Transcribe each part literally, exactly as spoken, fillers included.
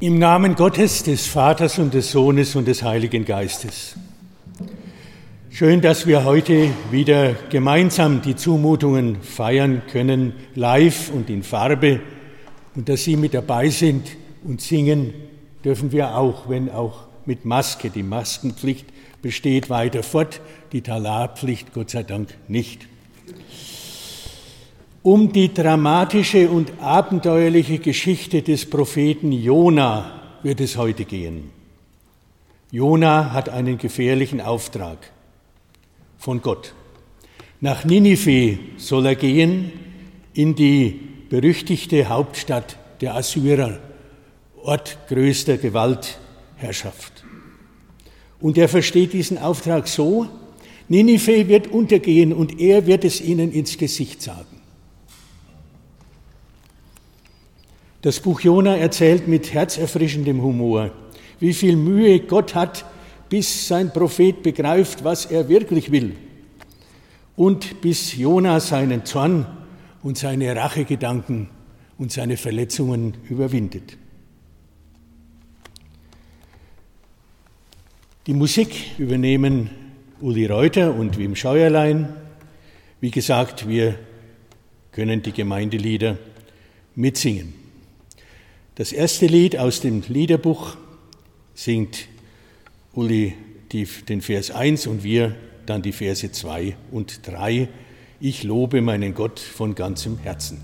Im Namen Gottes, des Vaters und des Sohnes und des Heiligen Geistes. Schön, dass wir heute wieder gemeinsam die Zumutungen feiern können, live und in Farbe. Und dass Sie mit dabei sind und singen, dürfen wir auch, wenn auch mit Maske. Die Maskenpflicht besteht weiter fort, die Talarpflicht Gott sei Dank nicht. Um die dramatische und abenteuerliche Geschichte des Propheten Jona wird es heute gehen. Jona hat einen gefährlichen Auftrag von Gott. Nach Ninive soll er gehen, in die berüchtigte Hauptstadt der Assyrer, Ort größter Gewaltherrschaft. Und er versteht diesen Auftrag so: Ninive wird untergehen und er wird es ihnen ins Gesicht sagen. Das Buch Jona erzählt mit herzerfrischendem Humor, wie viel Mühe Gott hat, bis sein Prophet begreift, was er wirklich will. Und bis Jona seinen Zorn und seine Rachegedanken und seine Verletzungen überwindet. Die Musik übernehmen Uli Reuter und Wim Scheuerlein. Wie gesagt, wir können die Gemeindelieder mitsingen. Das erste Lied aus dem Liederbuch singt Uli die, den Vers eins und wir dann die Verse zwei und drei. Ich lobe meinen Gott von ganzem Herzen.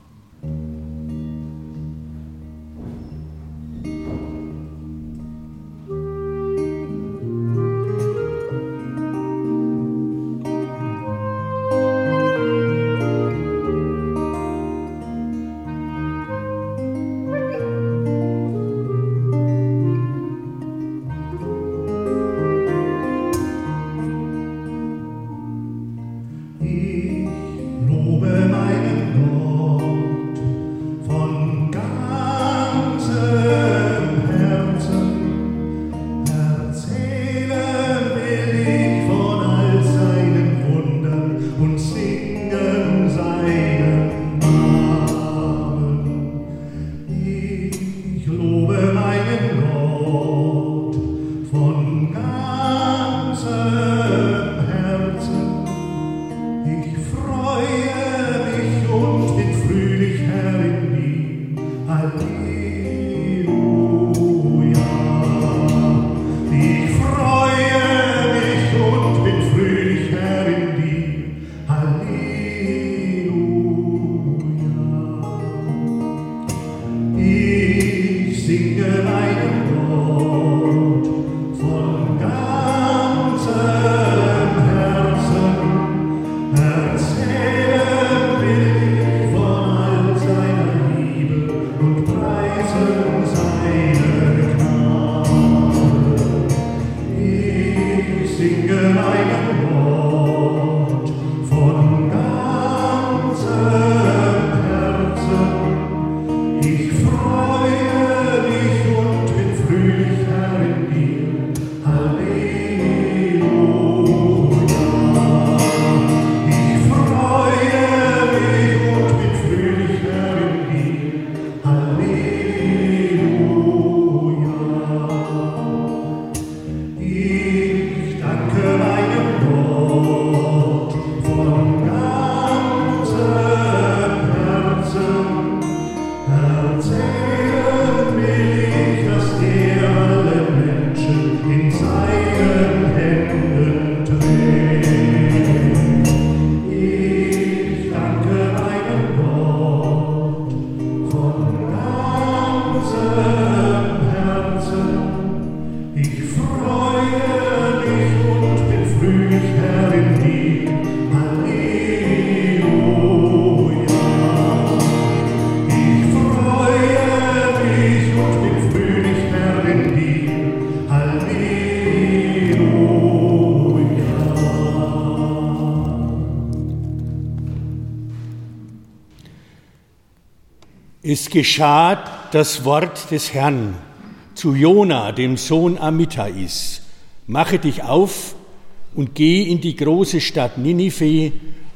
Es geschah das Wort des Herrn zu Jona, dem Sohn Amittais: Mache dich auf und geh in die große Stadt Ninive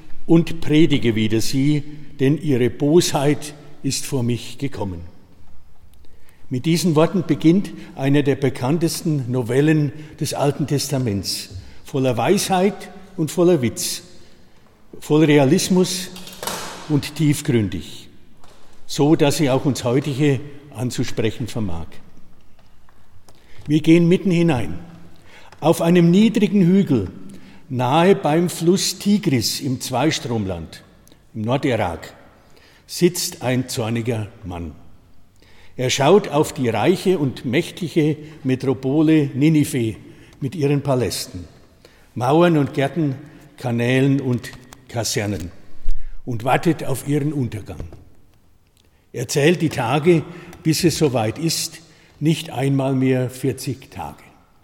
und predige wider sie, denn ihre Bosheit ist vor mich gekommen. Mit diesen Worten beginnt eine der bekanntesten Novellen des Alten Testaments, voller Weisheit und voller Witz, voll Realismus und tiefgründig, so dass sie auch uns heutige anzusprechen vermag. Wir gehen mitten hinein. Auf einem niedrigen Hügel, nahe beim Fluss Tigris im Zweistromland, im Nordirak, sitzt ein zorniger Mann. Er schaut auf die reiche und mächtige Metropole Ninive mit ihren Palästen, Mauern und Gärten, Kanälen und Kasernen und wartet auf ihren Untergang. Er zählt die Tage, bis es soweit ist, nicht einmal mehr vierzig Tage.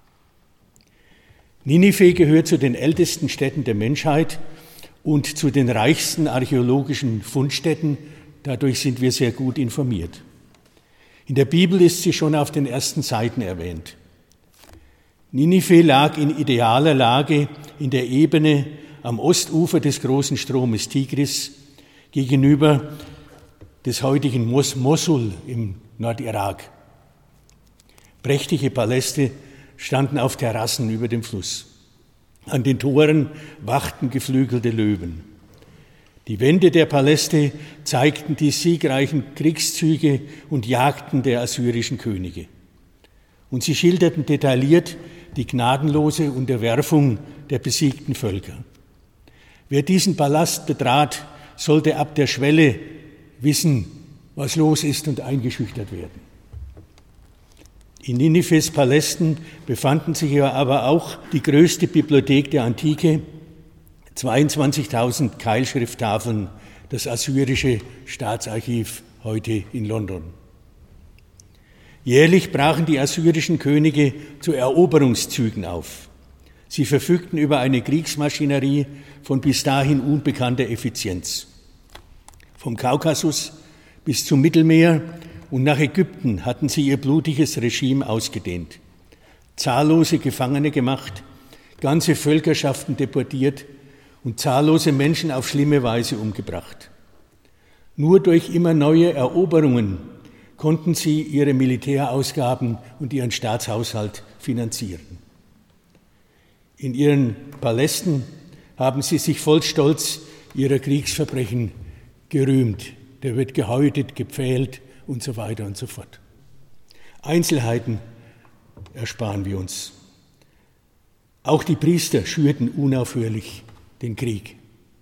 Ninive gehört zu den ältesten Städten der Menschheit und zu den reichsten archäologischen Fundstätten. Dadurch sind wir sehr gut informiert. In der Bibel ist sie schon auf den ersten Seiten erwähnt. Ninive lag in idealer Lage in der Ebene am Ostufer des großen Stromes Tigris gegenüber des heutigen Mos- Mosul im Nordirak. Prächtige Paläste standen auf Terrassen über dem Fluss. An den Toren wachten geflügelte Löwen. Die Wände der Paläste zeigten die siegreichen Kriegszüge und Jagden der assyrischen Könige. Und sie schilderten detailliert die gnadenlose Unterwerfung der besiegten Völker. Wer diesen Palast betrat, sollte ab der Schwelle wissen, was los ist und eingeschüchtert werden. In Ninives Palästen befanden sich aber auch die größte Bibliothek der Antike, zweiundzwanzigtausend Keilschrifttafeln, das assyrische Staatsarchiv heute in London. Jährlich brachen die assyrischen Könige zu Eroberungszügen auf. Sie verfügten über eine Kriegsmaschinerie von bis dahin unbekannter Effizienz. Vom Kaukasus bis zum Mittelmeer und nach Ägypten hatten sie ihr blutiges Regime ausgedehnt, zahllose Gefangene gemacht, ganze Völkerschaften deportiert und zahllose Menschen auf schlimme Weise umgebracht. Nur durch immer neue Eroberungen konnten sie ihre Militärausgaben und ihren Staatshaushalt finanzieren. In ihren Palästen haben sie sich voll Stolz ihrer Kriegsverbrechen gerühmt. Da wird gehäutet, gepfählt und so weiter und so fort. Einzelheiten ersparen wir uns. Auch die Priester schürten unaufhörlich den Krieg.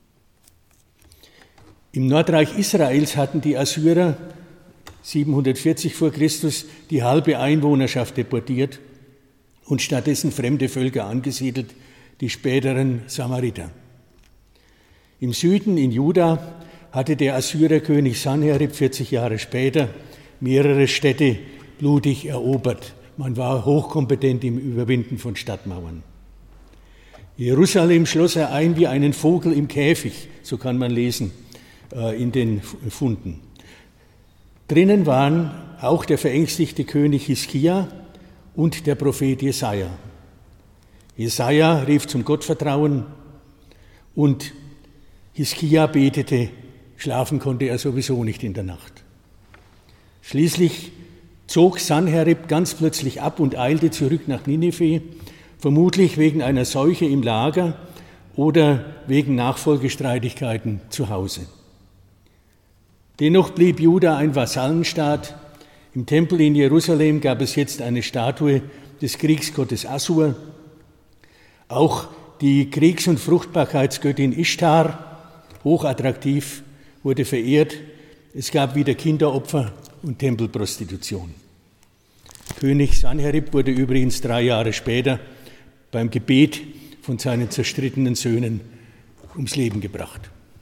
Im Nordreich Israels hatten die Assyrer siebenhundertvierzig vor Christus die halbe Einwohnerschaft deportiert und stattdessen fremde Völker angesiedelt, die späteren Samariter. Im Süden, in Juda, hatte der Assyrerkönig Sanherib vierzig Jahre später mehrere Städte blutig erobert. Man war hochkompetent im Überwinden von Stadtmauern. Jerusalem schloss er ein wie einen Vogel im Käfig, so kann man lesen äh, in den Funden. Drinnen waren auch der verängstigte König Hiskia und der Prophet Jesaja. Jesaja rief zum Gottvertrauen und Hiskia betete, schlafen konnte er sowieso nicht in der Nacht. Schließlich zog Sanherib ganz plötzlich ab und eilte zurück nach Ninive, vermutlich wegen einer Seuche im Lager oder wegen Nachfolgestreitigkeiten zu Hause. Dennoch blieb Juda ein Vasallenstaat. Im Tempel in Jerusalem gab es jetzt eine Statue des Kriegsgottes Assur. Auch die Kriegs- und Fruchtbarkeitsgöttin Ishtar, hochattraktiv, wurde verehrt. Es gab wieder Kinderopfer und Tempelprostitution. König Sanherib wurde übrigens drei Jahre später beim Gebet von seinen zerstrittenen Söhnen ums Leben gebracht.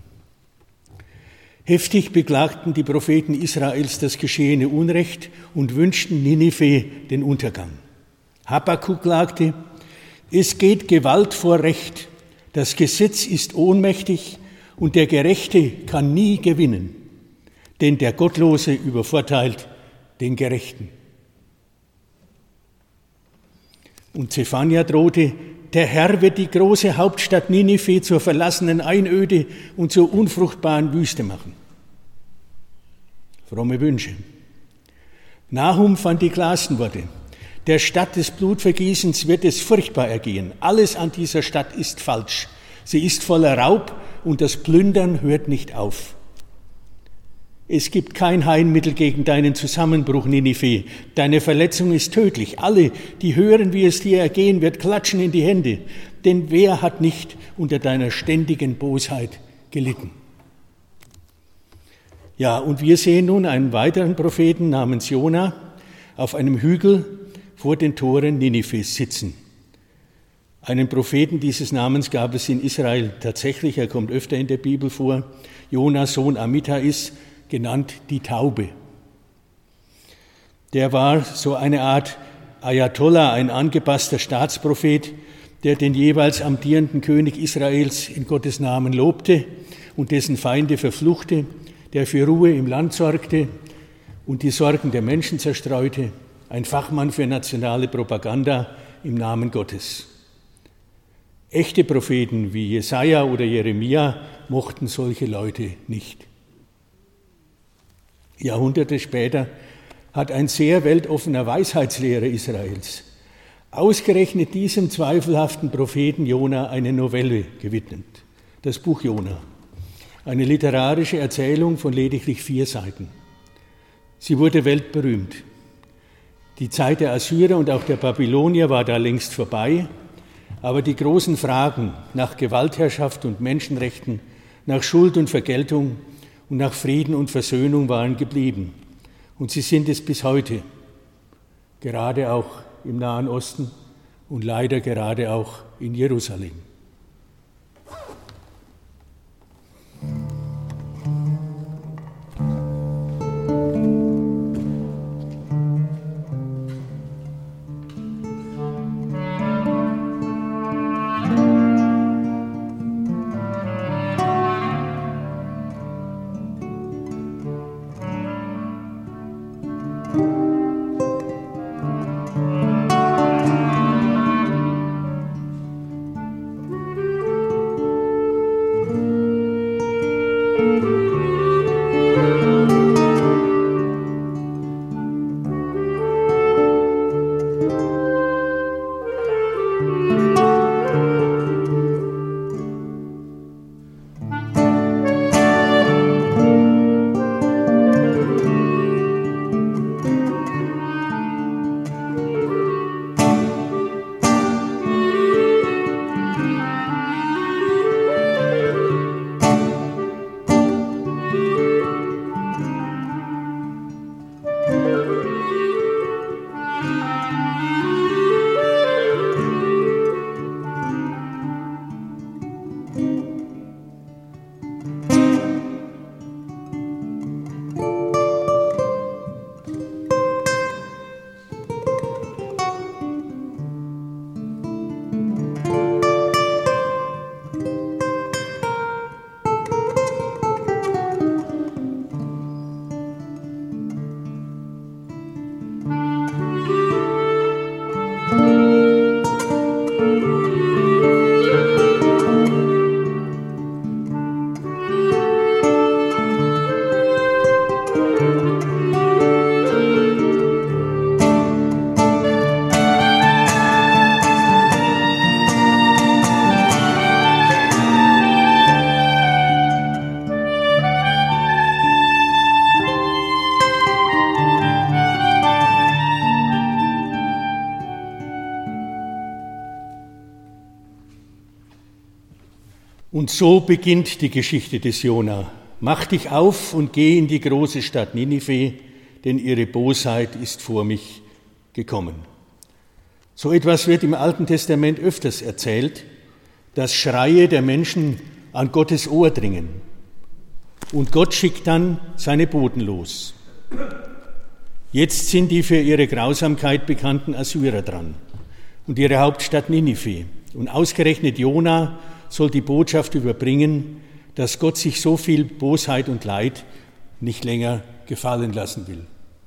Heftig beklagten die Propheten Israels das geschehene Unrecht und wünschten Ninive den Untergang. Habakuk klagte, es geht Gewalt vor Recht, das Gesetz ist ohnmächtig und der Gerechte kann nie gewinnen, denn der Gottlose übervorteilt den Gerechten. Und Zephania drohte, der Herr wird die große Hauptstadt Ninive zur verlassenen Einöde und zur unfruchtbaren Wüste machen. Fromme Wünsche. Nahum fand die klarsten Worte. Der Stadt des Blutvergießens wird es furchtbar ergehen. Alles an dieser Stadt ist falsch. Sie ist voller Raub und das Plündern hört nicht auf. Es gibt kein Heilmittel gegen deinen Zusammenbruch, Ninive. Deine Verletzung ist tödlich. Alle, die hören, wie es dir ergehen wird, klatschen in die Hände. Denn wer hat nicht unter deiner ständigen Bosheit gelitten? Ja, und wir sehen nun einen weiteren Propheten namens Jona auf einem Hügel vor den Toren Ninives sitzen. Einen Propheten dieses Namens gab es in Israel tatsächlich, er kommt öfter in der Bibel vor. Jona, Sohn Amittais, genannt die Taube. Der war so eine Art Ayatollah, ein angepasster Staatsprophet, der den jeweils amtierenden König Israels in Gottes Namen lobte und dessen Feinde verfluchte, der für Ruhe im Land sorgte und die Sorgen der Menschen zerstreute, ein Fachmann für nationale Propaganda im Namen Gottes. Echte Propheten wie Jesaja oder Jeremia mochten solche Leute nicht. Jahrhunderte später hat ein sehr weltoffener Weisheitslehrer Israels ausgerechnet diesem zweifelhaften Propheten Jona eine Novelle gewidmet, das Buch Jona, eine literarische Erzählung von lediglich vier Seiten. Sie wurde weltberühmt. Die Zeit der Assyrer und auch der Babylonier war da längst vorbei, aber die großen Fragen nach Gewaltherrschaft und Menschenrechten, nach Schuld und Vergeltung und nach Frieden und Versöhnung waren geblieben. Und sie sind es bis heute, gerade auch im Nahen Osten und leider gerade auch in Jerusalem. Und so beginnt die Geschichte des Jona. Mach dich auf und geh in die große Stadt Ninive, denn ihre Bosheit ist vor mich gekommen. So etwas wird im Alten Testament öfters erzählt, dass Schreie der Menschen an Gottes Ohr dringen. Und Gott schickt dann seine Boten los. Jetzt sind die für ihre Grausamkeit bekannten Assyrer dran und ihre Hauptstadt Ninive. Und ausgerechnet Jona soll die Botschaft überbringen, dass Gott sich so viel Bosheit und Leid nicht länger gefallen lassen will.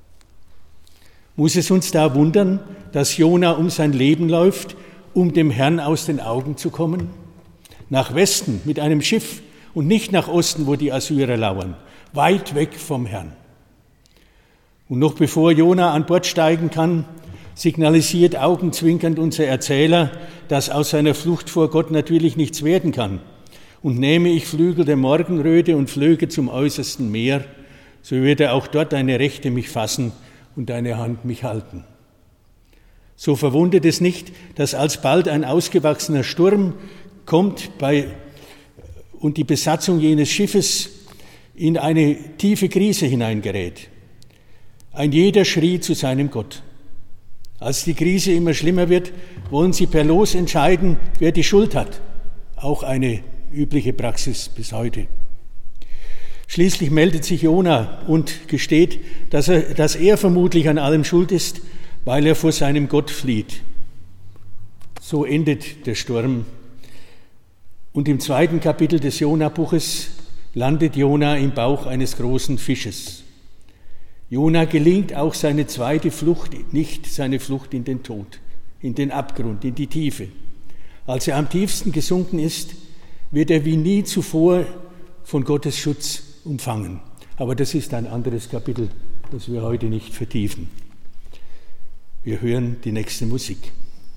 Muss es uns da wundern, dass Jona um sein Leben läuft, um dem Herrn aus den Augen zu kommen? Nach Westen mit einem Schiff und nicht nach Osten, wo die Assyrer lauern, weit weg vom Herrn. Und noch bevor Jona an Bord steigen kann, signalisiert augenzwinkernd unser Erzähler, dass aus seiner Flucht vor Gott natürlich nichts werden kann. Und nehme ich Flügel der Morgenröte und flöge zum äußersten Meer, so würde auch dort deine Rechte mich fassen und deine Hand mich halten. So verwundert es nicht, dass alsbald ein ausgewachsener Sturm kommt bei, und die Besatzung jenes Schiffes in eine tiefe Krise hineingerät. Ein jeder schrie zu seinem Gott. Als die Krise immer schlimmer wird, wollen sie per Los entscheiden, wer die Schuld hat. Auch eine übliche Praxis bis heute. Schließlich meldet sich Jona und gesteht, dass er, dass er vermutlich an allem schuld ist, weil er vor seinem Gott flieht. So endet der Sturm. Und im zweiten Kapitel des Jona-Buches landet Jona im Bauch eines großen Fisches. Jona gelingt auch seine zweite Flucht nicht, seine Flucht in den Tod, in den Abgrund, in die Tiefe. Als er am tiefsten gesunken ist, wird er wie nie zuvor von Gottes Schutz umfangen. Aber das ist ein anderes Kapitel, das wir heute nicht vertiefen. Wir hören die nächste Musik.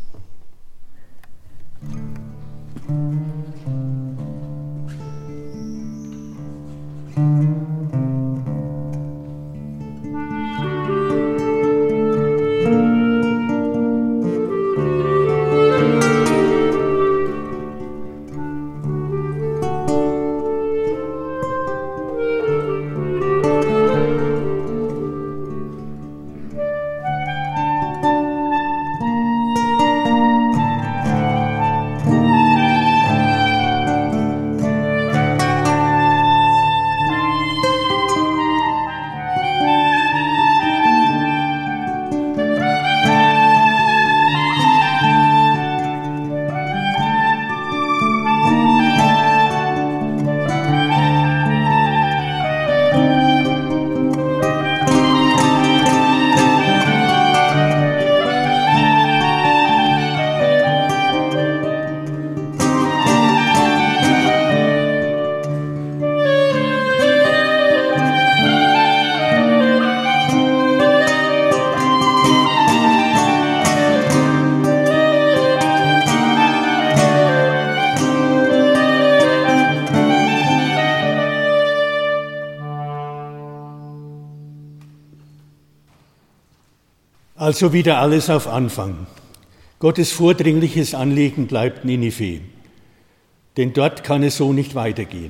Also wieder alles auf Anfang. Gottes vordringliches Anliegen bleibt Ninive, denn dort kann es so nicht weitergehen.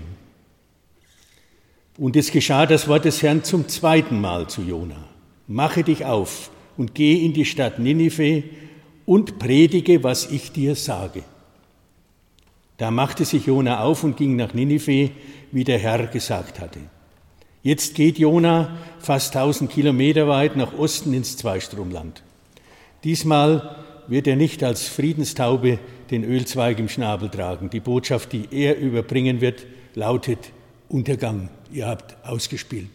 Und es geschah das Wort des Herrn zum zweiten Mal zu Jona. Mache dich auf und geh in die Stadt Ninive und predige, was ich dir sage. Da machte sich Jona auf und ging nach Ninive, wie der Herr gesagt hatte. Jetzt geht Jona fast tausend Kilometer weit nach Osten ins Zweistromland. Diesmal wird er nicht als Friedenstaube den Ölzweig im Schnabel tragen. Die Botschaft, die er überbringen wird, lautet Untergang. Ihr habt ausgespielt.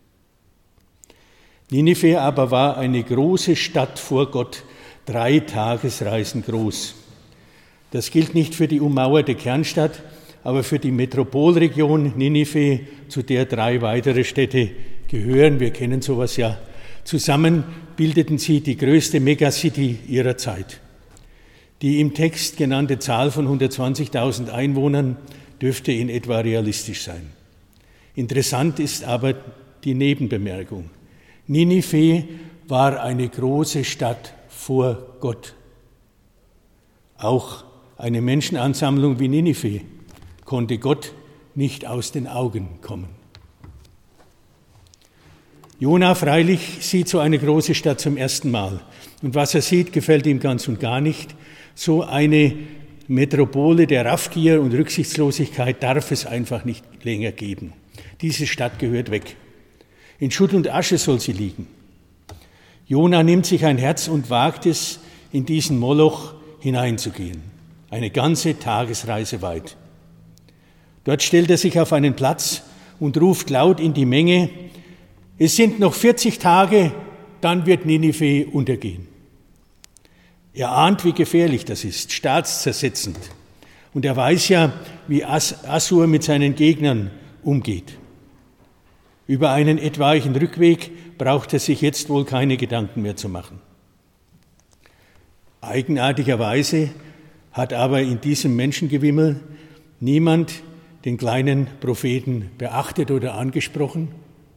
Ninive aber war eine große Stadt vor Gott, drei Tagesreisen groß. Das gilt nicht für die ummauerte Kernstadt, aber für die Metropolregion Ninive, zu der drei weitere Städte gehören, wir kennen sowas ja, zusammen bildeten sie die größte Megacity ihrer Zeit. Die im Text genannte Zahl von hundertzwanzigtausend Einwohnern dürfte in etwa realistisch sein. Interessant ist aber die Nebenbemerkung. Ninive war eine große Stadt vor Gott. Auch eine Menschenansammlung wie Ninive konnte Gott nicht aus den Augen kommen. Jona freilich sieht so eine große Stadt zum ersten Mal. Und was er sieht, gefällt ihm ganz und gar nicht. So eine Metropole der Raffgier und Rücksichtslosigkeit darf es einfach nicht länger geben. Diese Stadt gehört weg. In Schutt und Asche soll sie liegen. Jona nimmt sich ein Herz und wagt es, in diesen Moloch hineinzugehen. Eine ganze Tagesreise weit. Dort stellt er sich auf einen Platz und ruft laut in die Menge, es sind noch vierzig Tage, dann wird Ninive untergehen. Er ahnt, wie gefährlich das ist, staatszersetzend. Und er weiß ja, wie Assur mit seinen Gegnern umgeht. Über einen etwaigen Rückweg braucht er sich jetzt wohl keine Gedanken mehr zu machen. Eigenartigerweise hat aber in diesem Menschengewimmel niemand den kleinen Propheten beachtet oder angesprochen,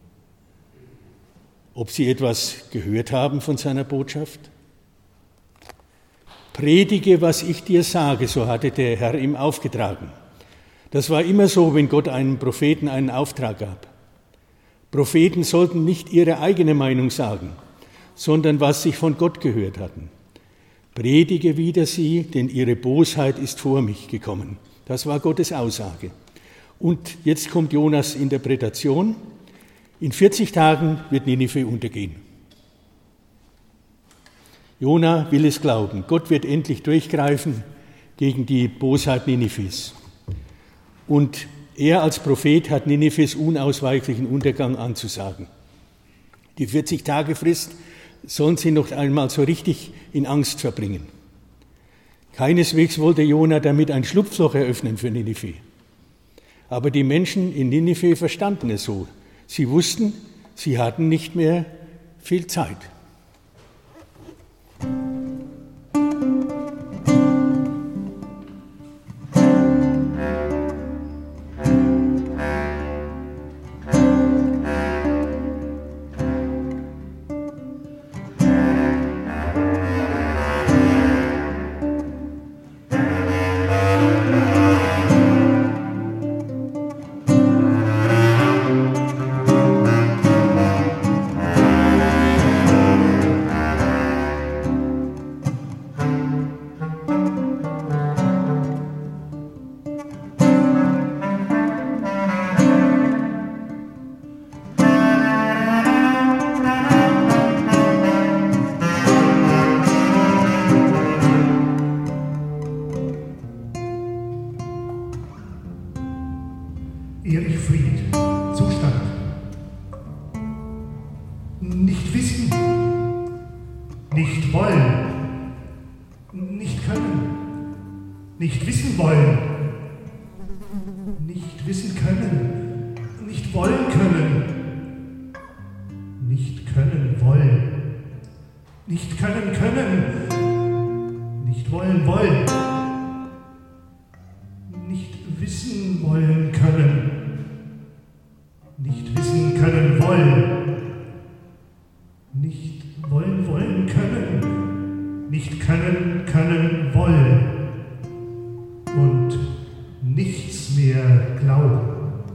ob sie etwas gehört haben von seiner Botschaft. Predige, was ich dir sage, so hatte der Herr ihm aufgetragen. Das war immer so, wenn Gott einem Propheten einen Auftrag gab. Propheten sollten nicht ihre eigene Meinung sagen, sondern was sie von Gott gehört hatten. Predige wider sie, denn ihre Bosheit ist vor mich gekommen. Das war Gottes Aussage. Und jetzt kommt Jonas' Interpretation. In vierzig Tagen wird Ninive untergehen. Jona will es glauben. Gott wird endlich durchgreifen gegen die Bosheit Ninives. Und er als Prophet hat Ninives unausweichlichen Untergang anzusagen. Die vierzig Tage Frist sollen sie noch einmal so richtig in Angst verbringen. Keineswegs wollte Jona damit ein Schlupfloch eröffnen für Ninive. Aber die Menschen in Ninive verstanden es so. Sie wussten, sie hatten nicht mehr viel Zeit. Erich Fried, Zustand. Nicht wissen, nicht wollen, nicht können, nicht wissen wollen, nicht wissen können, nicht wollen können, nicht können wollen, nicht können können, nicht wollen wollen, nicht wissen wollen können. Nicht wissen können wollen, nicht wollen wollen können, nicht können können wollen und nichts mehr glauben.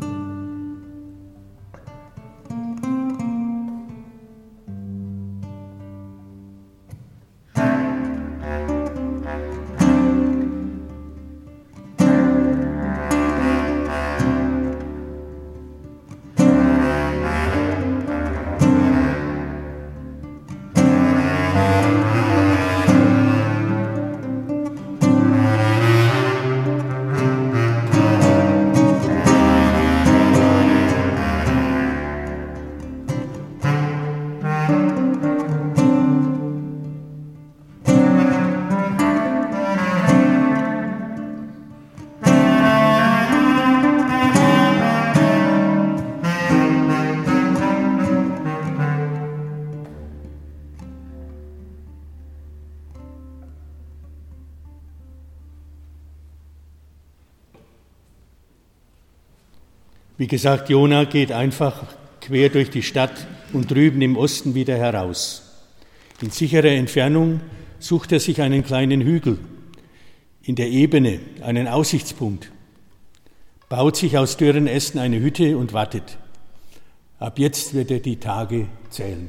Wie gesagt, Jona geht einfach quer durch die Stadt und drüben im Osten wieder heraus. In sicherer Entfernung sucht er sich einen kleinen Hügel in der Ebene, einen Aussichtspunkt, baut sich aus dürren Ästen eine Hütte und wartet. Ab jetzt wird er die Tage zählen.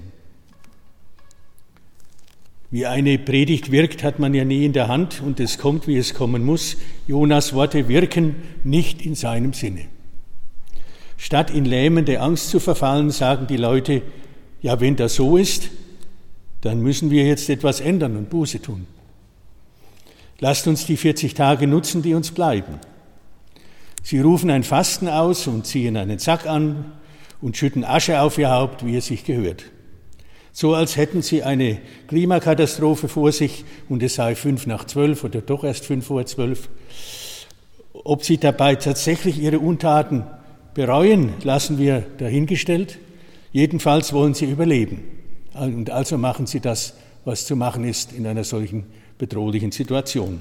Wie eine Predigt wirkt, hat man ja nie in der Hand und es kommt, wie es kommen muss. Jonas Worte wirken nicht in seinem Sinne. Statt in lähmende Angst zu verfallen, sagen die Leute, ja, wenn das so ist, dann müssen wir jetzt etwas ändern und Buße tun. Lasst uns die vierzig Tage nutzen, die uns bleiben. Sie rufen ein Fasten aus und ziehen einen Sack an und schütten Asche auf ihr Haupt, wie es sich gehört. So als hätten sie eine Klimakatastrophe vor sich und es sei fünf nach zwölf oder doch erst fünf vor zwölf. Ob sie dabei tatsächlich ihre Untaten Bereuen lassen wir dahingestellt. Jedenfalls wollen sie überleben. Und also machen sie das, was zu machen ist in einer solchen bedrohlichen Situation.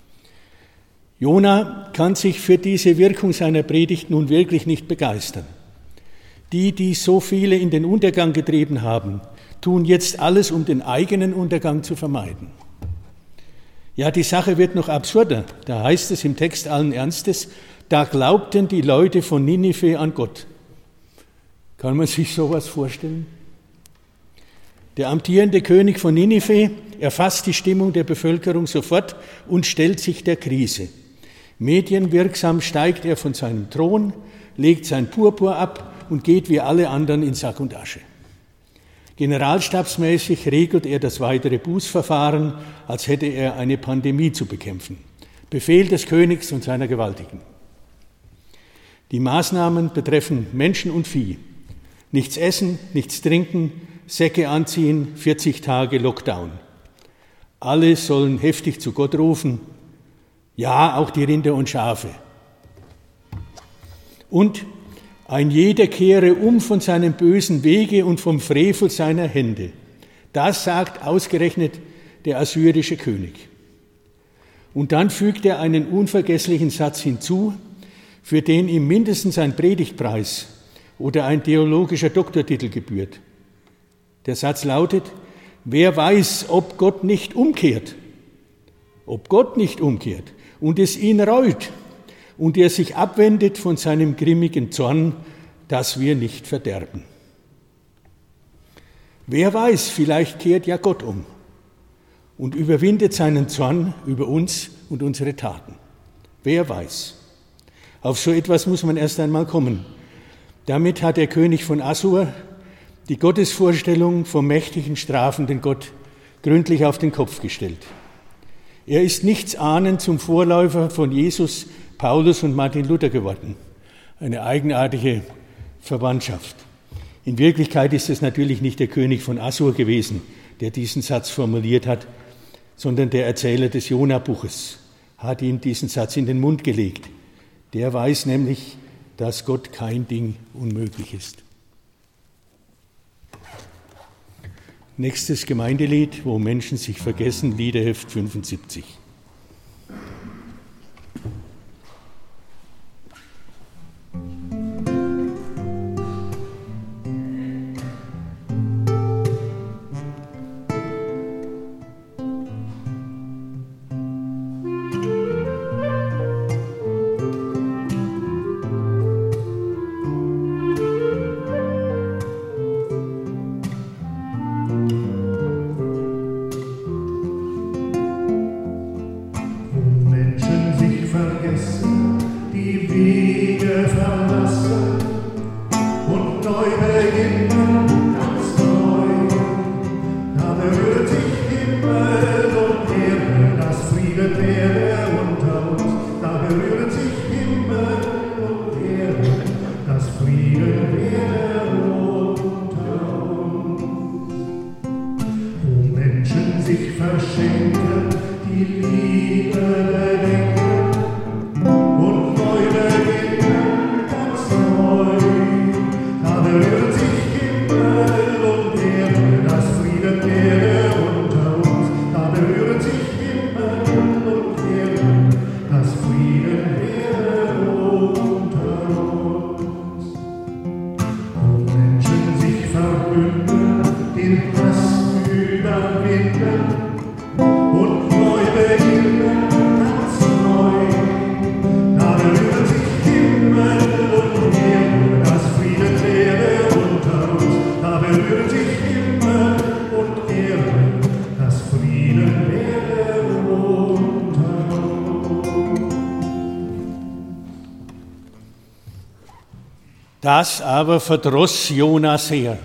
Jona kann sich für diese Wirkung seiner Predigt nun wirklich nicht begeistern. Die, die so viele in den Untergang getrieben haben, tun jetzt alles, um den eigenen Untergang zu vermeiden. Ja, die Sache wird noch absurder. Da heißt es im Text allen Ernstes, da glaubten die Leute von Ninive an Gott. Kann man sich sowas vorstellen? Der amtierende König von Ninive erfasst die Stimmung der Bevölkerung sofort und stellt sich der Krise. Medienwirksam steigt er von seinem Thron, legt sein Purpur ab und geht wie alle anderen in Sack und Asche. Generalstabsmäßig regelt er das weitere Bußverfahren, als hätte er eine Pandemie zu bekämpfen. Befehl des Königs und seiner Gewaltigen. Die Maßnahmen betreffen Menschen und Vieh. Nichts essen, nichts trinken, Säcke anziehen, vierzig Tage Lockdown. Alle sollen heftig zu Gott rufen, ja, auch die Rinder und Schafe. Und ein jeder kehre um von seinem bösen Wege und vom Frevel seiner Hände. Das sagt ausgerechnet der assyrische König. Und dann fügt er einen unvergesslichen Satz hinzu, für den ihm mindestens ein Predigtpreis oder ein theologischer Doktortitel gebührt. Der Satz lautet, wer weiß, ob Gott nicht umkehrt, ob Gott nicht umkehrt und es ihn reut und er sich abwendet von seinem grimmigen Zorn, dass wir nicht verderben. Wer weiß, vielleicht kehrt ja Gott um und überwindet seinen Zorn über uns und unsere Taten. Wer weiß. Auf so etwas muss man erst einmal kommen. Damit hat der König von Assur die Gottesvorstellung vom mächtigen, strafenden Gott gründlich auf den Kopf gestellt. Er ist nichts ahnend zum Vorläufer von Jesus, Paulus und Martin Luther geworden. Eine eigenartige Verwandtschaft. In Wirklichkeit ist es natürlich nicht der König von Assur gewesen, der diesen Satz formuliert hat, sondern der Erzähler des Jona-Buches hat ihm diesen Satz in den Mund gelegt. Der weiß nämlich, dass Gott kein Ding unmöglich ist. Nächstes Gemeindelied, wo Menschen sich vergessen, Liederheft fünfundsiebzig. Das aber verdross Jona sehr.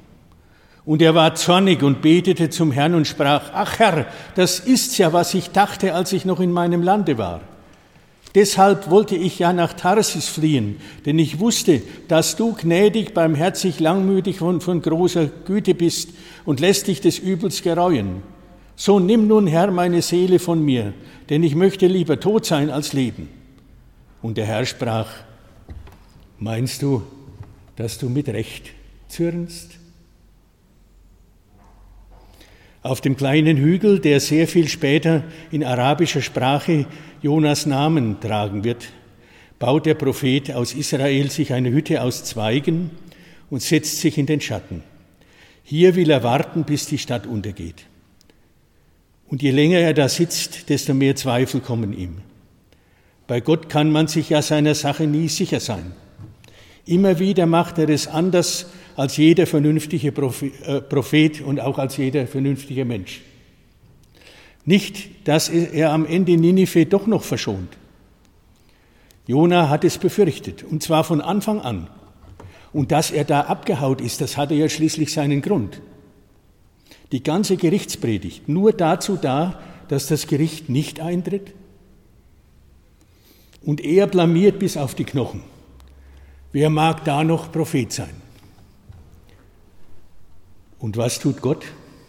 Und er war zornig und betete zum Herrn und sprach, ach Herr, das ist's ja, was ich dachte, als ich noch in meinem Lande war. Deshalb wollte ich ja nach Tarsis fliehen, denn ich wusste, dass du gnädig, barmherzig, langmütig und von großer Güte bist und lässt dich des Übels gereuen. So nimm nun, Herr, meine Seele von mir, denn ich möchte lieber tot sein als leben. Und der Herr sprach, Meinst du, dass du mit Recht zürnst? Auf dem kleinen Hügel, der sehr viel später in arabischer Sprache Jonas Namen tragen wird, baut der Prophet aus Israel sich eine Hütte aus Zweigen und setzt sich in den Schatten. Hier will er warten, bis die Stadt untergeht. Und je länger er da sitzt, desto mehr Zweifel kommen ihm. Bei Gott kann man sich ja seiner Sache nie sicher sein. Immer wieder macht er es anders als jeder vernünftige Prophet und auch als jeder vernünftige Mensch. Nicht, dass er am Ende Ninive doch noch verschont. Jona hat es befürchtet, und zwar von Anfang an. Und dass er da abgehaut ist, das hatte ja schließlich seinen Grund. Die ganze Gerichtspredigt nur dazu da, dass das Gericht nicht eintritt. Und er blamiert bis auf die Knochen. Wer mag da noch Prophet sein? Und was tut Gott?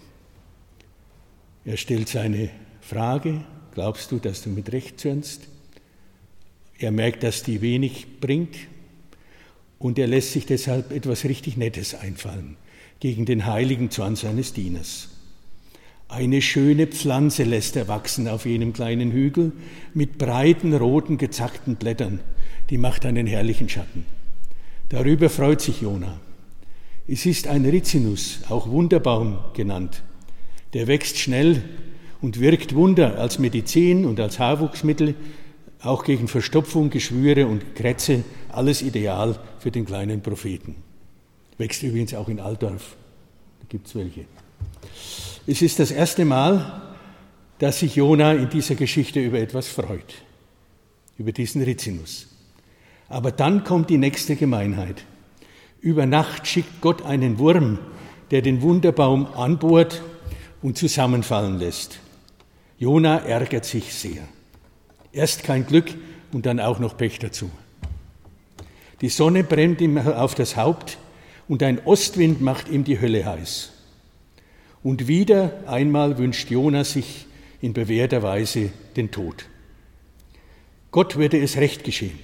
Er stellt seine Frage: Glaubst du, dass du mit Recht zürnst? Er merkt, dass die wenig bringt, und er lässt sich deshalb etwas richtig Nettes einfallen gegen den heiligen Zorn seines Dieners. Eine schöne Pflanze lässt er wachsen auf jenem kleinen Hügel mit breiten, roten, gezackten Blättern. Die macht einen herrlichen Schatten. Darüber freut sich Jona. Es ist ein Rizinus, auch Wunderbaum genannt. Der wächst schnell und wirkt Wunder als Medizin und als Haarwuchsmittel, auch gegen Verstopfung, Geschwüre und Krätze, alles ideal für den kleinen Propheten. Wächst übrigens auch in Altdorf, da gibt es welche. Es ist das erste Mal, dass sich Jona in dieser Geschichte über etwas freut, über diesen Rizinus. Aber dann kommt die nächste Gemeinheit. Über Nacht schickt Gott einen Wurm, der den Wunderbaum anbohrt und zusammenfallen lässt. Jona ärgert sich sehr. Erst kein Glück und dann auch noch Pech dazu. Die Sonne brennt ihm auf das Haupt und ein Ostwind macht ihm die Hölle heiß. Und wieder einmal wünscht Jona sich in bewährter Weise den Tod. Gott würde es recht geschehen.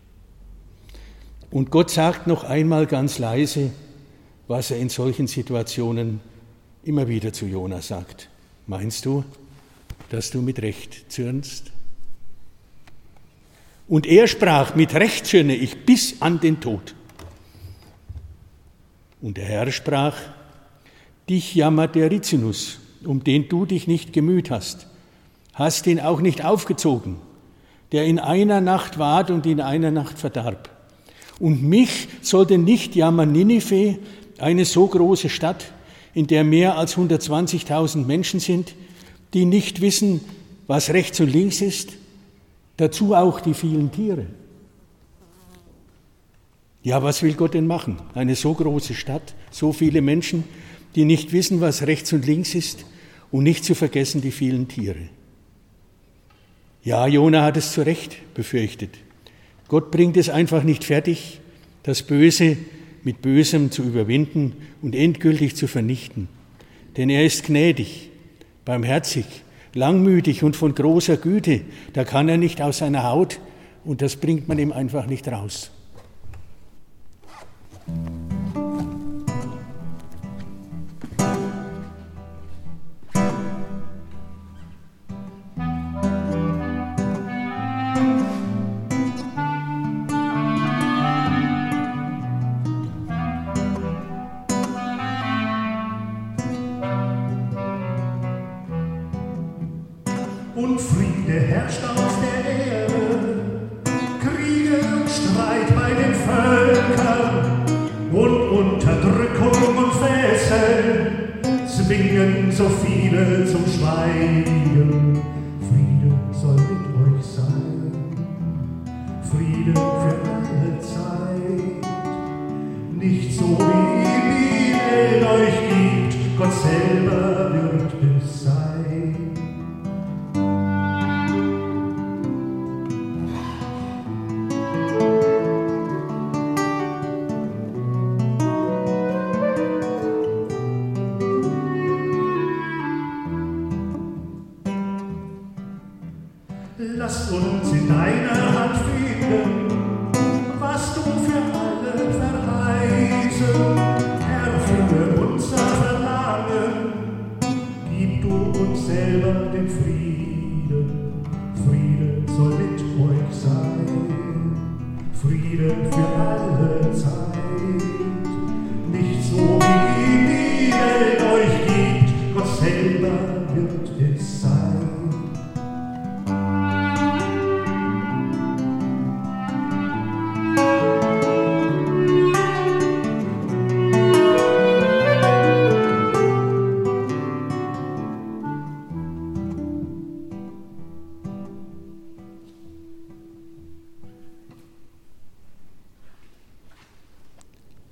Und Gott sagt noch einmal ganz leise, was er in solchen Situationen immer wieder zu Jona sagt. Meinst du, dass du mit Recht zürnst? Und er sprach: Mit Recht zürne ich bis an den Tod. Und der Herr sprach: Dich jammert der Rizinus, um den du dich nicht gemüht hast, hast ihn auch nicht aufgezogen, der in einer Nacht ward und in einer Nacht verdarb. Und mich sollte nicht jammern Ninive, eine so große Stadt, in der mehr als hundertzwanzigtausend Menschen sind, die nicht wissen, was rechts und links ist, dazu auch die vielen Tiere. Ja, was will Gott denn machen? Eine so große Stadt, so viele Menschen, die nicht wissen, was rechts und links ist, und nicht zu vergessen die vielen Tiere. Ja, Jona hat es zu Recht befürchtet. Gott bringt es einfach nicht fertig, das Böse mit Bösem zu überwinden und endgültig zu vernichten. Denn er ist gnädig, barmherzig, langmütig und von großer Güte. Da kann er nicht aus seiner Haut, und das bringt man ihm einfach nicht raus. Und Friede herrscht auf der Erde, Kriege und Streit bei den Völkern und Unterdrückung und Fesseln zwingen so viele zum Schweigen. Friede soll mit euch sein, Friede für alle Zeit, nicht so wie die Welt euch gibt, Gott selber wird es sein. Lass uns in deiner Hand finden, was du für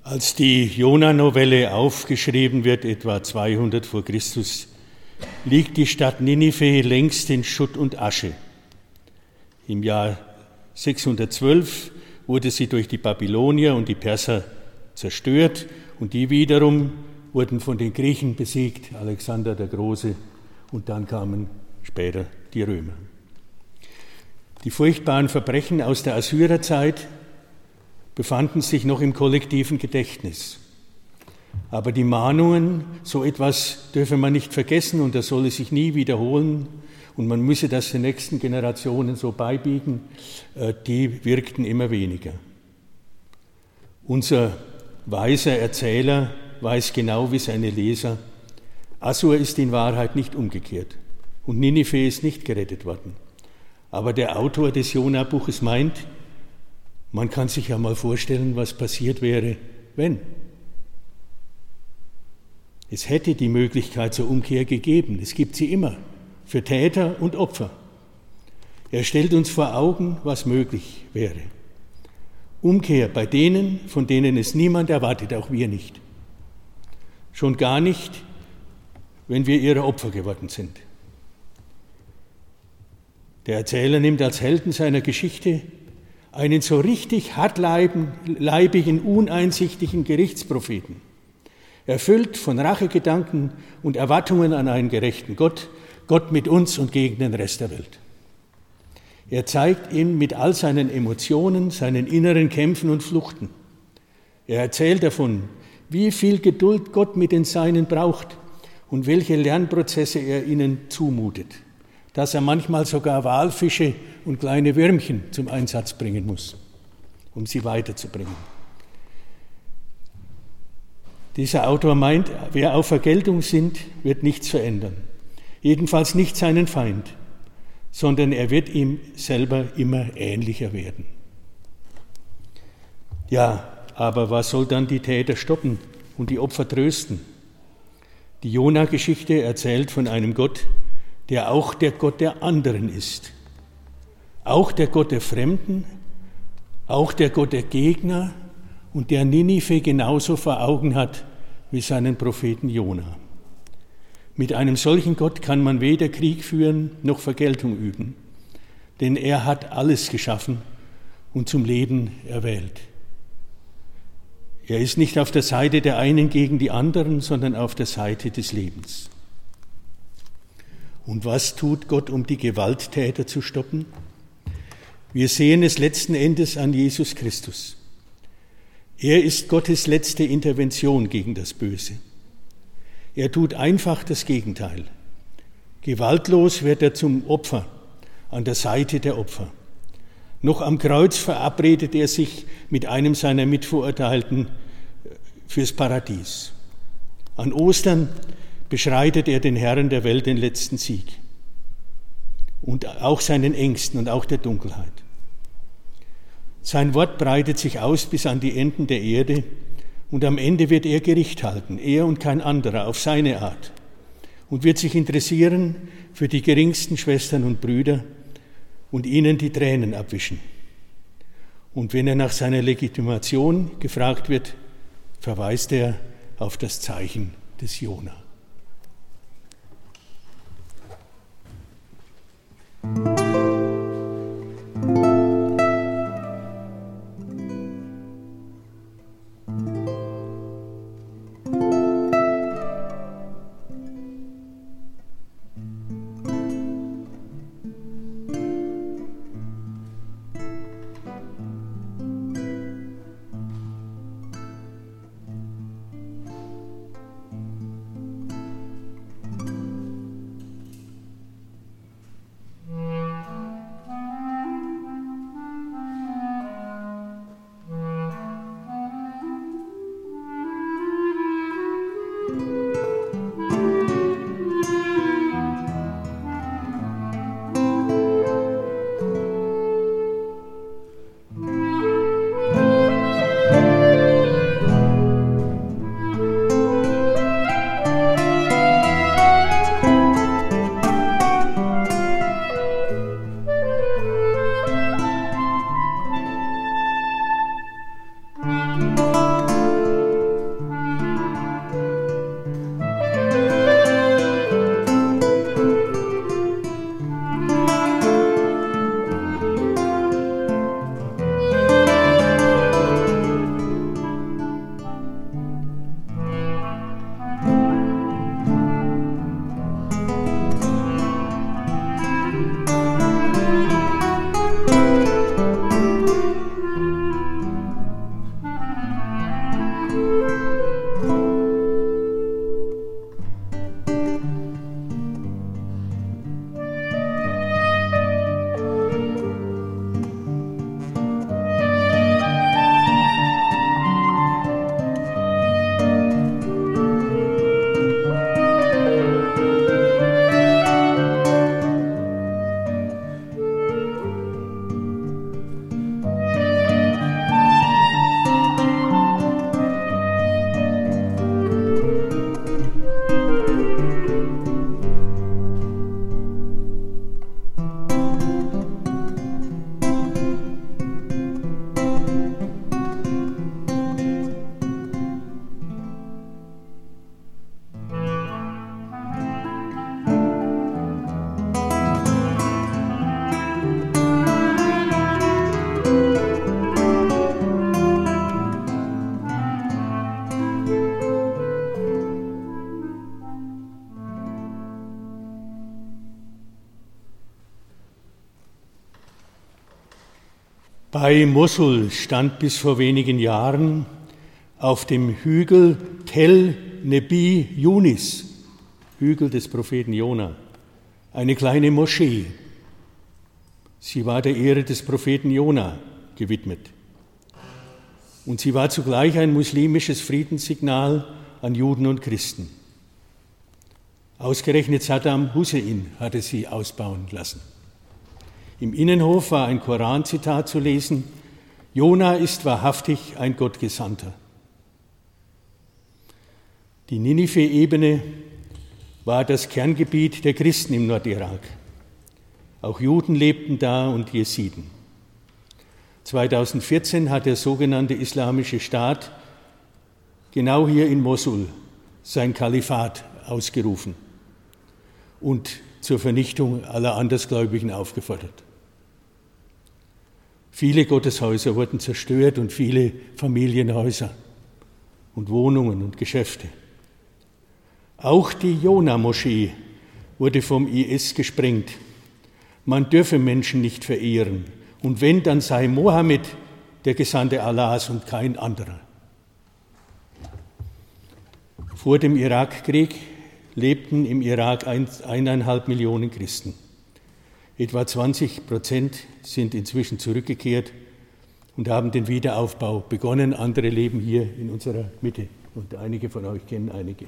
Als die Jona-Novelle aufgeschrieben wird, etwa zweihundert vor Christus, liegt die Stadt Ninive längst in Schutt und Asche. Im Jahr sechshundertzwölf wurde sie durch die Babylonier und die Perser zerstört und die wiederum wurden von den Griechen besiegt, Alexander der Große, und dann kamen später die Römer. Die furchtbaren Verbrechen aus der Assyrerzeit befanden sich noch im kollektiven Gedächtnis. Aber die Mahnungen, so etwas dürfe man nicht vergessen und das solle sich nie wiederholen und man müsse das den nächsten Generationen so beibiegen, die wirkten immer weniger. Unser weiser Erzähler weiß genau wie seine Leser, Assur ist in Wahrheit nicht umgekehrt und Ninive ist nicht gerettet worden. Aber der Autor des Jona-Buches meint, man kann sich ja mal vorstellen, was passiert wäre, wenn. Es hätte die Möglichkeit zur Umkehr gegeben. Es gibt sie immer, für Täter und Opfer. Er stellt uns vor Augen, was möglich wäre. Umkehr bei denen, von denen es niemand erwartet, auch wir nicht. Schon gar nicht, wenn wir ihre Opfer geworden sind. Der Erzähler nimmt als Helden seiner Geschichte einen so richtig hartleibigen, uneinsichtigen Gerichtspropheten, erfüllt von Rachegedanken und Erwartungen an einen gerechten Gott, Gott mit uns und gegen den Rest der Welt. Er zeigt ihn mit all seinen Emotionen, seinen inneren Kämpfen und Fluchten. Er erzählt davon, wie viel Geduld Gott mit den Seinen braucht und welche Lernprozesse er ihnen zumutet, dass er manchmal sogar Walfische und kleine Würmchen zum Einsatz bringen muss, um sie weiterzubringen. Dieser Autor meint, wer auf Vergeltung sinnt, wird nichts verändern, jedenfalls nicht seinen Feind, sondern er wird ihm selber immer ähnlicher werden. Ja, aber was soll dann die Täter stoppen und die Opfer trösten? Die Jona-Geschichte erzählt von einem Gott, der auch der Gott der anderen ist, auch der Gott der Fremden, auch der Gott der Gegner und der Ninive genauso vor Augen hat wie seinen Propheten Jona. Mit einem solchen Gott kann man weder Krieg führen noch Vergeltung üben, denn er hat alles geschaffen und zum Leben erwählt. Er ist nicht auf der Seite der einen gegen die anderen, sondern auf der Seite des Lebens. Und was tut Gott, um die Gewalttäter zu stoppen? Wir sehen es letzten Endes an Jesus Christus. Er ist Gottes letzte Intervention gegen das Böse. Er tut einfach das Gegenteil. Gewaltlos wird er zum Opfer, an der Seite der Opfer. Noch am Kreuz verabredet er sich mit einem seiner Mitverurteilten fürs Paradies. An Ostern beschreitet er den Herrn der Welt den letzten Sieg und auch seinen Ängsten und auch der Dunkelheit. Sein Wort breitet sich aus bis an die Enden der Erde und am Ende wird er Gericht halten, er und kein anderer, auf seine Art und wird sich interessieren für die geringsten Schwestern und Brüder und ihnen die Tränen abwischen. Und wenn er nach seiner Legitimation gefragt wird, verweist er auf das Zeichen des Jona. Bei Mosul stand bis vor wenigen Jahren auf dem Hügel Tel Nebi Yunis, Hügel des Propheten Jona, eine kleine Moschee. Sie war der Ehre des Propheten Jona gewidmet. Und sie war zugleich ein muslimisches Friedenssignal an Juden und Christen. Ausgerechnet Saddam Hussein hatte sie ausbauen lassen. Im Innenhof war ein Koranzitat zu lesen: Jona ist wahrhaftig ein Gottgesandter. Die Ninive-Ebene war das Kerngebiet der Christen im Nordirak. Auch Juden lebten da und Jesiden. zweitausendvierzehn hat der sogenannte Islamische Staat genau hier in Mosul sein Kalifat ausgerufen und zur Vernichtung aller Andersgläubigen aufgefordert. Viele Gotteshäuser wurden zerstört und viele Familienhäuser und Wohnungen und Geschäfte. Auch die Jona-Moschee wurde vom I S gesprengt. Man dürfe Menschen nicht verehren. Und wenn, dann sei Mohammed der Gesandte Allahs und kein anderer. Vor dem Irakkrieg lebten im Irak eineinhalb Millionen Christen. Etwa zwanzig Prozent sind inzwischen zurückgekehrt und haben den Wiederaufbau begonnen. Andere leben hier in unserer Mitte und einige von euch kennen einige.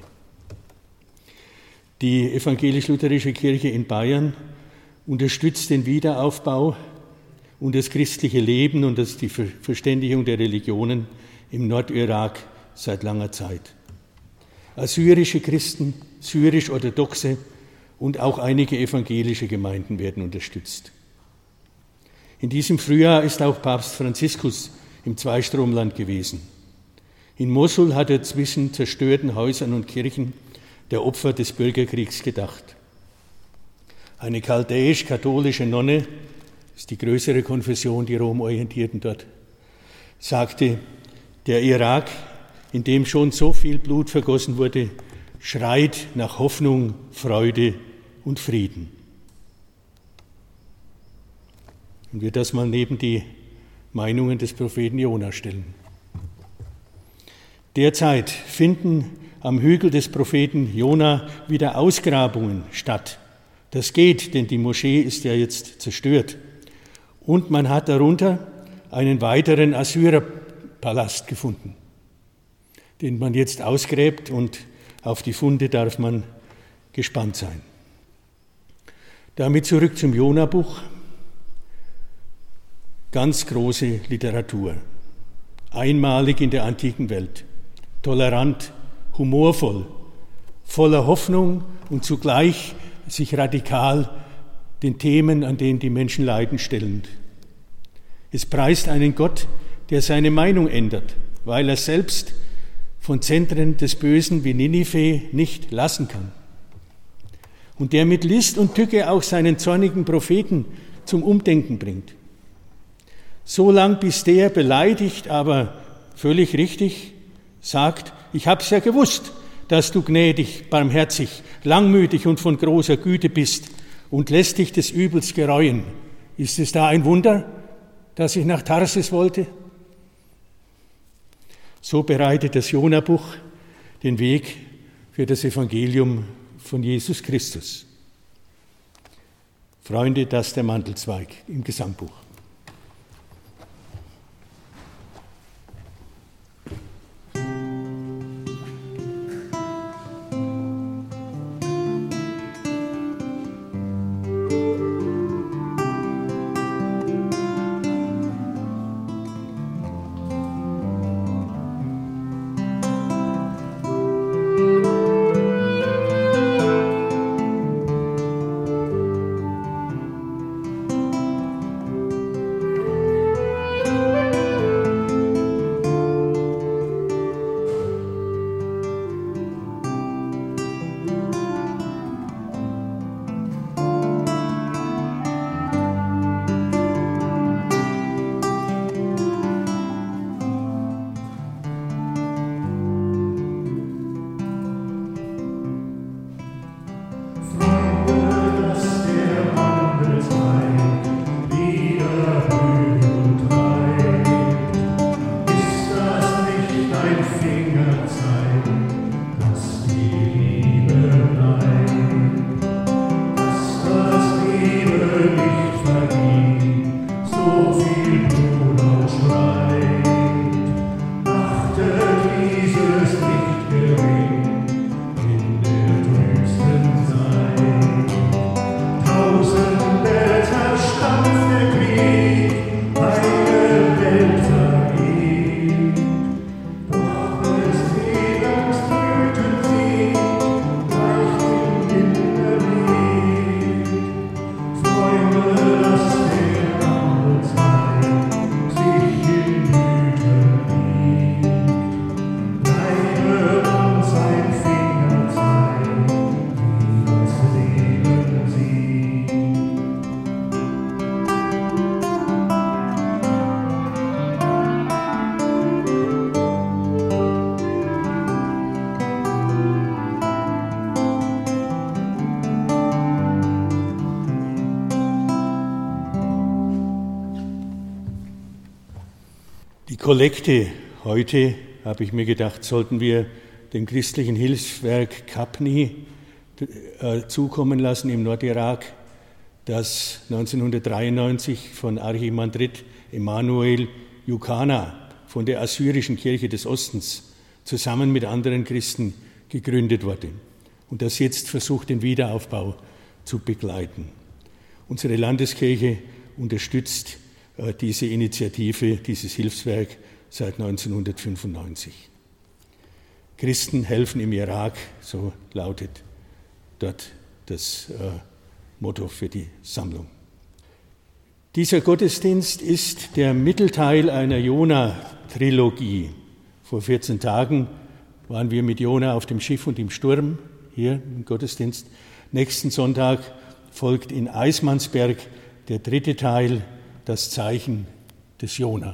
Die evangelisch-lutherische Kirche in Bayern unterstützt den Wiederaufbau und das christliche Leben und das die Verständigung der Religionen im Nordirak seit langer Zeit. Assyrische Christen, syrisch-orthodoxe und auch einige evangelische Gemeinden werden unterstützt. In diesem Frühjahr ist auch Papst Franziskus im Zweistromland gewesen. In Mosul hat er zwischen zerstörten Häusern und Kirchen der Opfer des Bürgerkriegs gedacht. Eine chaldäisch-katholische Nonne, das ist die größere Konfession, die Rom-Orientierten dort, sagte, der Irak, in dem schon so viel Blut vergossen wurde, schreit nach Hoffnung, Freude und Frieden. Und wir das mal neben die Meinungen des Propheten Jona stellen. Derzeit finden am Hügel des Propheten Jona wieder Ausgrabungen statt. Das geht, denn die Moschee ist ja jetzt zerstört. Und man hat darunter einen weiteren Assyrerpalast gefunden, den man jetzt ausgräbt, und auf die Funde darf man gespannt sein. Damit zurück zum Jona-Buch. Ganz große Literatur, einmalig in der antiken Welt, tolerant, humorvoll, voller Hoffnung und zugleich sich radikal den Themen, an denen die Menschen leiden, stellend. Es preist einen Gott, der seine Meinung ändert, weil er selbst von Zentren des Bösen wie Ninive nicht lassen kann. Und der mit List und Tücke auch seinen zornigen Propheten zum Umdenken bringt. So lang, bis der beleidigt, aber völlig richtig, sagt, ich hab's ja gewusst, dass du gnädig, barmherzig, langmütig und von großer Güte bist und lässt dich des Übels gereuen. Ist es da ein Wunder, dass ich nach Tarsis wollte? So bereitet das Jona-Buch den Weg für das Evangelium von Jesus Christus. Freunde, das ist der Mantelzweig im Gesangbuch. Kollekte heute, habe ich mir gedacht, sollten wir dem christlichen Hilfswerk Kapni äh, zukommen lassen im Nordirak, das neunzehnhundertdreiundneunzig von Archimandrit Emanuel Jukana von der assyrischen Kirche des Ostens zusammen mit anderen Christen gegründet wurde und das jetzt versucht, den Wiederaufbau zu begleiten. Unsere Landeskirche unterstützt äh, diese Initiative, dieses Hilfswerk seit neunzehnhundertfünfundneunzig. Christen helfen im Irak, so lautet dort das äh, Motto für die Sammlung. Dieser Gottesdienst ist der Mittelteil einer Jona-Trilogie. Vor vierzehn Tagen waren wir mit Jona auf dem Schiff und im Sturm, hier im Gottesdienst. Nächsten Sonntag folgt in Eismannsberg der dritte Teil, das Zeichen des Jona.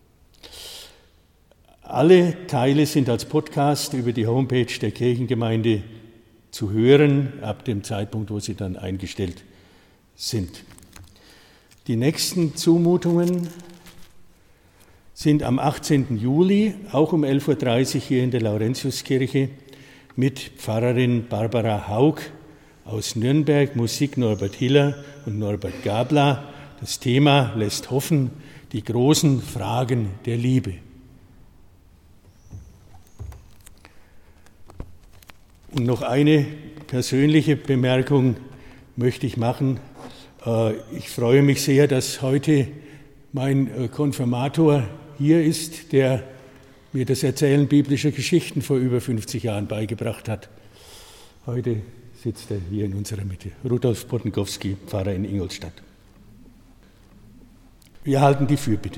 Alle Teile sind als Podcast über die Homepage der Kirchengemeinde zu hören, ab dem Zeitpunkt, wo sie dann eingestellt sind. Die nächsten Zumutungen sind am achtzehnten Juli, auch um elf Uhr dreißig hier in der Laurentiuskirche, mit Pfarrerin Barbara Haug aus Nürnberg, Musik Norbert Hiller und Norbert Gabler. Das Thema lässt hoffen, die großen Fragen der Liebe. Und noch eine persönliche Bemerkung möchte ich machen. Ich freue mich sehr, dass heute mein Konfirmator hier ist, der mir das Erzählen biblischer Geschichten vor über fünfzig Jahren beigebracht hat. Heute sitzt er hier in unserer Mitte. Rudolf Pottenkowski, Pfarrer in Ingolstadt. Wir halten die Fürbitte.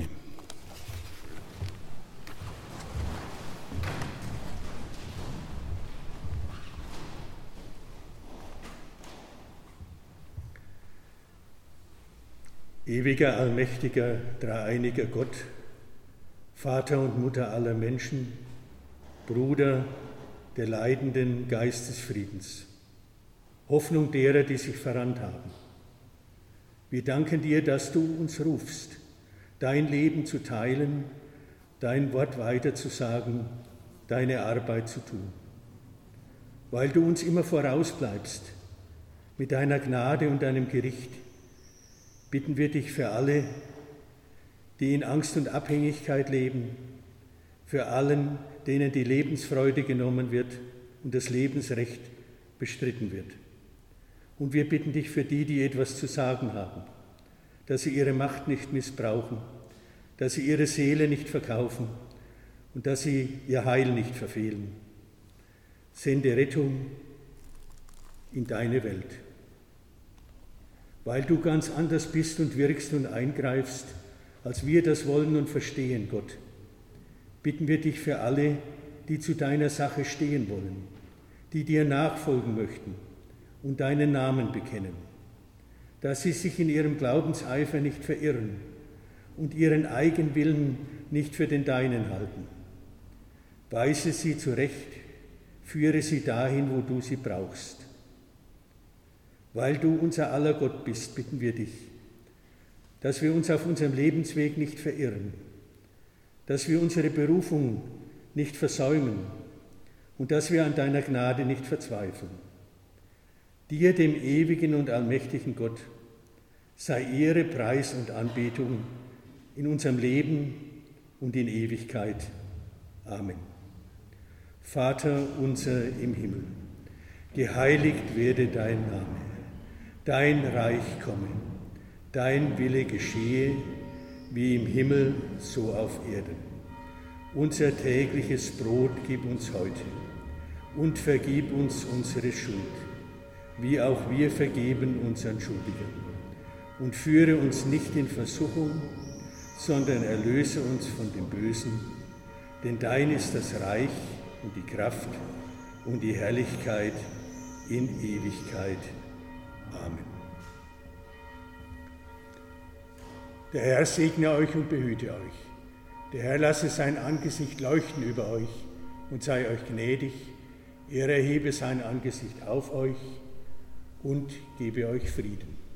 Ewiger, allmächtiger, dreieiniger Gott, Vater und Mutter aller Menschen, Bruder der leidenden Geistesfriedens, Hoffnung derer, die sich verrannt haben. Wir danken dir, dass du uns rufst, dein Leben zu teilen, dein Wort weiterzusagen, deine Arbeit zu tun. Weil du uns immer vorausbleibst, mit deiner Gnade und deinem Gericht, bitten wir dich für alle, die in Angst und Abhängigkeit leben, für allen, denen die Lebensfreude genommen wird und das Lebensrecht bestritten wird. Und wir bitten dich für die, die etwas zu sagen haben, dass sie ihre Macht nicht missbrauchen, dass sie ihre Seele nicht verkaufen und dass sie ihr Heil nicht verfehlen. Sende Rettung in deine Welt. Weil du ganz anders bist und wirkst und eingreifst, als wir das wollen und verstehen, Gott, bitten wir dich für alle, die zu deiner Sache stehen wollen, die dir nachfolgen möchten und deinen Namen bekennen, dass sie sich in ihrem Glaubenseifer nicht verirren und ihren Eigenwillen nicht für den deinen halten. Weise sie zurecht, führe sie dahin, wo du sie brauchst. Weil du unser aller Gott bist, bitten wir dich, dass wir uns auf unserem Lebensweg nicht verirren, dass wir unsere Berufung nicht versäumen und dass wir an deiner Gnade nicht verzweifeln. Dir, dem ewigen und allmächtigen Gott, sei Ehre, Preis und Anbetung in unserem Leben und in Ewigkeit. Amen. Vater unser im Himmel, geheiligt werde dein Name. Dein Reich komme, dein Wille geschehe, wie im Himmel, so auf Erden. Unser tägliches Brot gib uns heute und vergib uns unsere Schuld, wie auch wir vergeben unseren Schuldigern. Und führe uns nicht in Versuchung, sondern erlöse uns von dem Bösen, denn dein ist das Reich und die Kraft und die Herrlichkeit in Ewigkeit. Amen. Der Herr segne euch und behüte euch. Der Herr lasse sein Angesicht leuchten über euch und sei euch gnädig. Er erhebe sein Angesicht auf euch und gebe euch Frieden.